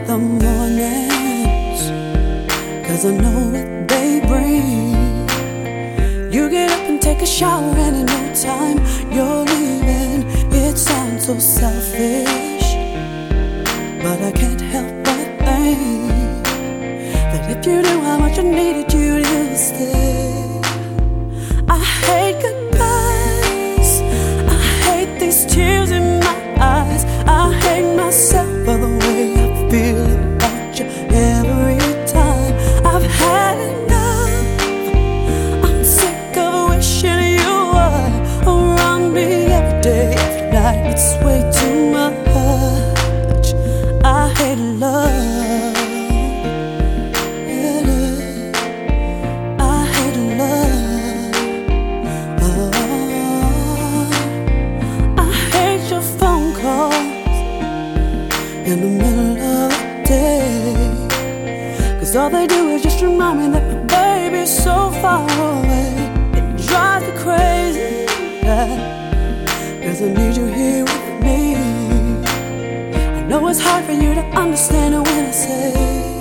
the mornings, 'cause I know what they bring. You get up and take a shower, and in no time you're leaving. It sounds so selfish, but I can't help but think that if you knew how much I needed you to stay. I hate goodbyes, I hate these tears in my eyes. I hate myself for the way I feel about you every time. I've had enough, I'm sick of wishing you were around me every day, every night. It's way too much. I hate love, I hate love. I hate your phone calls in the middle of the day, 'cause all they do is just remind me that my baby's so far away. It drives me crazy, 'cause I need you here with me. I know it's hard for you to understand it when I say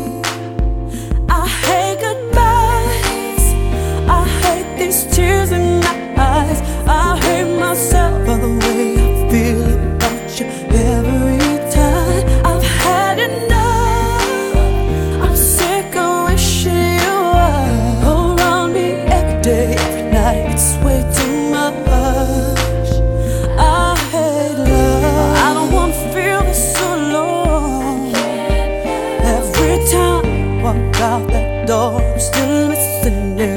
I hate goodbyes, I hate these tears in my eyes. I hate myself for the way I feel about you every time. I've had enough, I'm sick of wishing you were around me every day, every night. It's way too much. I hate love, I don't wanna feel this so alone. Every time I walk out that door, I'm still missing you.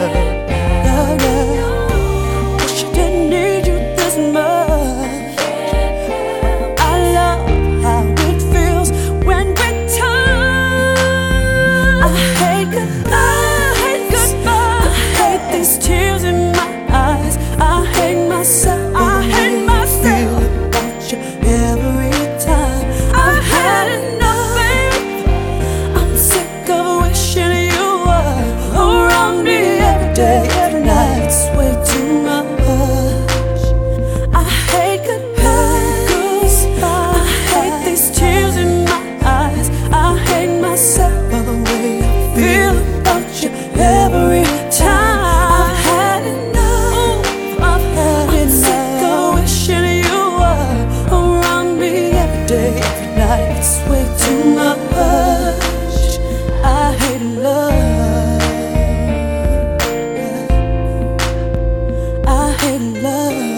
Wish I didn't need you this much. I love how it feels when we're tired. I hate goodbyes, I hate these tears in my eyes. I hate myself, I hate myself about you every time. I've had enough, babe, I'm sick of wishing you were around me every day, every night. It's way too much. I hate goodbyes, I hate these tears in my eyes. I hate myself for the way I feel about you every time. I've had enough, I'm sick of wishing you were around me every day, every night. It's way too much. I hate love, I hate love.